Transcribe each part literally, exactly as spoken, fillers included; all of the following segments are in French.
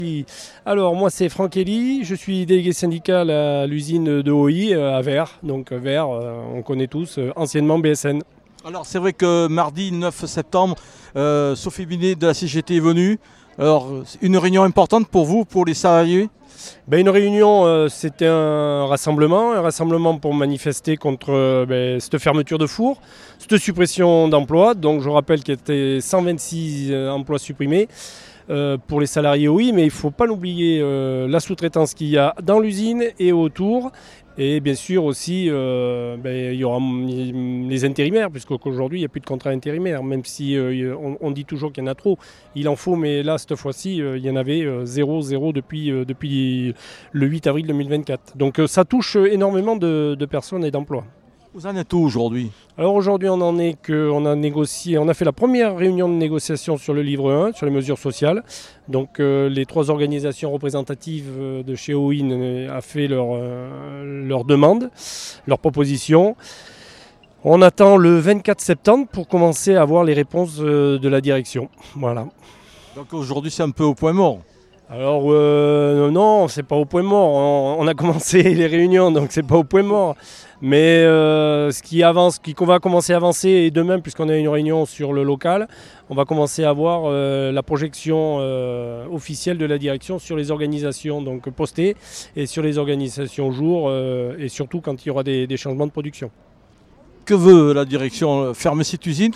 Alors moi c'est Franck Elie, je suis délégué syndical à l'usine de O I à Vert, donc Vert on connaît tous, anciennement B S N. Alors c'est vrai que mardi neuf septembre, euh, Sophie Binet de la C G T est venue. Alors une réunion importante pour vous, pour les salariés? Ben, une réunion, euh, c'était un rassemblement, un rassemblement pour manifester contre euh, ben, cette fermeture de four, cette suppression d'emplois. Donc je rappelle qu'il y avait cent vingt-six euh, emplois supprimés. Euh, pour les salariés, oui, mais il ne faut pas l'oublier, euh, la sous-traitance qu'il y a dans l'usine et autour. Et bien sûr aussi, euh, ben, il y aura les intérimaires, puisqu'aujourd'hui, il n'y a plus de contrat intérimaire, même si euh, on, on dit toujours qu'il y en a trop. Il en faut, mais là, cette fois-ci, euh, il y en avait euh, zéro, zéro depuis, euh, depuis le huit avril deux mille vingt-quatre. Donc euh, ça touche énormément de, de personnes et d'emplois. Vous en êtes où aujourd'hui? Alors aujourd'hui, on en est qu'on a négocié, on a fait la première réunion de négociation sur le livre un, sur les mesures sociales. Donc euh, les trois organisations représentatives de chez O I ont fait leur, euh, leur demande, leur proposition. On attend le vingt-quatre septembre pour commencer à avoir les réponses de la direction. Voilà. Donc aujourd'hui, c'est un peu au point mort. Alors euh, non, c'est pas au point mort. On, on a commencé les réunions, donc c'est pas au point mort. Mais euh, ce qui avance, ce qu'on va commencer à avancer, et demain, puisqu'on a une réunion sur le local, on va commencer à voir euh, la projection euh, officielle de la direction sur les organisations donc postées et sur les organisations jour, euh, et surtout quand il y aura des, des changements de production. Que veut la direction? Fermer cette usine?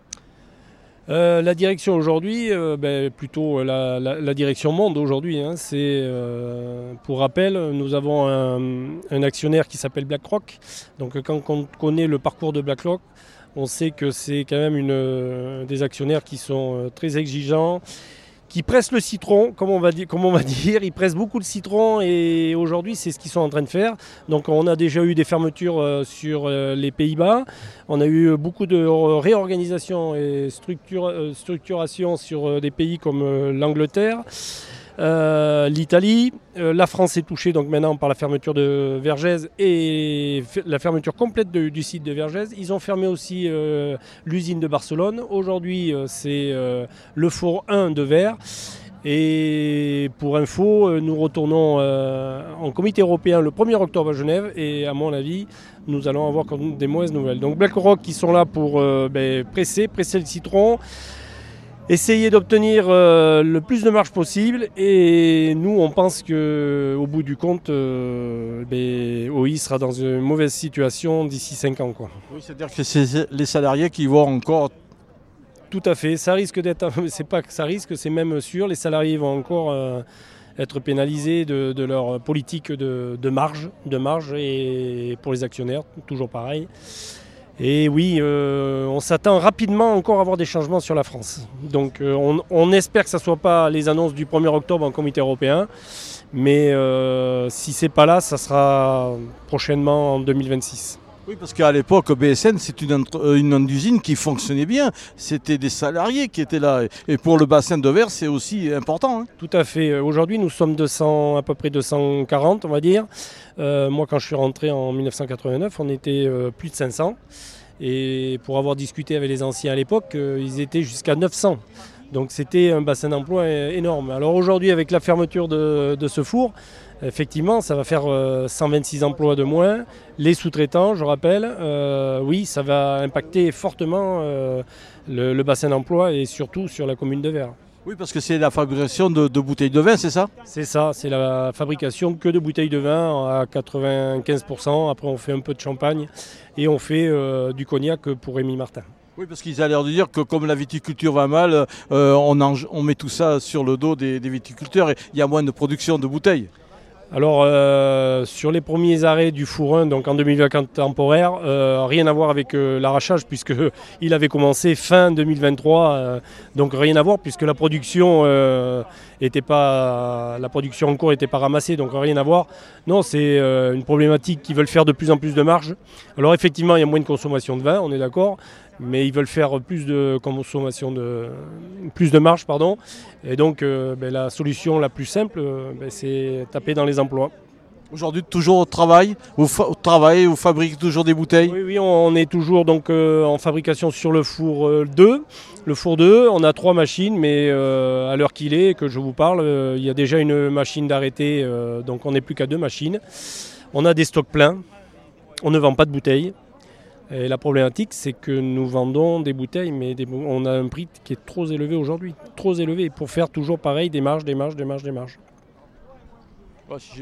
Euh, la direction aujourd'hui, euh, ben, plutôt la, la, la direction monde aujourd'hui, hein, c'est euh, pour rappel, nous avons un, un actionnaire qui s'appelle BlackRock. Donc quand on connaît le parcours de BlackRock, on sait que c'est quand même une, des actionnaires qui sont très exigeants, qui pressent le citron, comme on va dire, comme on va dire. Ils pressent beaucoup le citron et aujourd'hui c'est ce qu'ils sont en train de faire. Donc on a déjà eu des fermetures euh, sur euh, les Pays-Bas, on a eu beaucoup de réorganisation et structure, euh, structuration sur euh, des pays comme euh, l'Angleterre, euh, l'Italie. Euh, la France est touchée donc maintenant par la fermeture de Vergès et la fermeture complète de, du site de Vergès. Ils ont fermé aussi euh, l'usine de Barcelone. Aujourd'hui, euh, c'est euh, le four un de Vert. Et pour info, euh, nous retournons euh, en comité européen le premier octobre à Genève. Et à mon avis, nous allons avoir des mauvaises nouvelles. Donc BlackRock qui sont là pour euh, ben, presser, presser le citron. Essayer d'obtenir euh, le plus de marge possible et nous on pense qu'au bout du compte euh, ben, O I sera dans une mauvaise situation d'ici cinq ans. Quoi. Oui, c'est-à-dire que c'est les salariés qui vont encore... Tout à fait, ça risque d'être, c'est pas que ça risque, c'est même sûr, les salariés vont encore euh, être pénalisés de, de leur politique de, de marge, de marge et pour les actionnaires, toujours pareil. Et oui, euh, on s'attend rapidement encore à avoir des changements sur la France. Donc euh, on, on espère que ce ne soit pas les annonces du premier octobre en comité européen. Mais euh, si ce n'est pas là, ça sera prochainement en deux mille vingt-six. Oui, parce qu'à l'époque, B S N, c'est une, une usine qui fonctionnait bien. C'était des salariés qui étaient là. Et pour le bassin de Vert, c'est aussi important. Hein. Tout à fait. Aujourd'hui, nous sommes deux cents, à peu près deux cent quarante, on va dire. Euh, moi, quand je suis rentré en mille neuf cent quatre-vingt-neuf, on était euh, plus de cinq cents. Et pour avoir discuté avec les anciens à l'époque, euh, ils étaient jusqu'à neuf cents. Donc c'était un bassin d'emploi énorme. Alors aujourd'hui, avec la fermeture de, de ce four, effectivement, ça va faire euh, cent vingt-six emplois de moins. Les sous-traitants, je rappelle, euh, oui, ça va impacter fortement euh, le, le bassin d'emploi et surtout sur la commune de Vert. Oui, parce que c'est la fabrication de, de bouteilles de vin, c'est ça? C'est ça, c'est la fabrication que de bouteilles de vin à quatre-vingt-quinze pour cent. Après, on fait un peu de champagne et on fait euh, du cognac pour Rémy Martin. Oui, parce qu'ils allaient dire que comme la viticulture va mal, euh, on, en, on met tout ça sur le dos des, des viticulteurs et il y a moins de production de bouteilles. Alors, euh, sur les premiers arrêts du four un, donc en deux mille vingt temporaire, euh, rien à voir avec euh, l'arrachage, puisqu'il avait commencé fin deux mille vingt-trois, euh, donc rien à voir, puisque la production, euh, était pas, la production en cours n'était pas ramassée, donc rien à voir. Non, c'est euh, une problématique qu'ils veulent faire de plus en plus de marge. Alors effectivement, il y a moins de consommation de vin, on est d'accord, mais ils veulent faire plus de consommation de plus de marge, pardon. Et donc euh, ben, la solution la plus simple, ben, c'est taper dans les emplois. Aujourd'hui, toujours au travail, vous fa- travaillez, vous fabriquez toujours des bouteilles. Oui, oui, on est toujours donc euh, en fabrication sur le four euh, deux. Le four deux, on a trois machines, mais euh, à l'heure qu'il est, que je vous parle, euh, il y a déjà une machine d'arrêté, euh, donc on n'est plus qu'à deux machines. On a des stocks pleins, on ne vend pas de bouteilles. Et la problématique, c'est que nous vendons des bouteilles, mais des bou- on a un prix qui est trop élevé aujourd'hui. Trop élevé pour faire toujours pareil, des marges, des marges, des marges, des marges. Ouais, si j'ai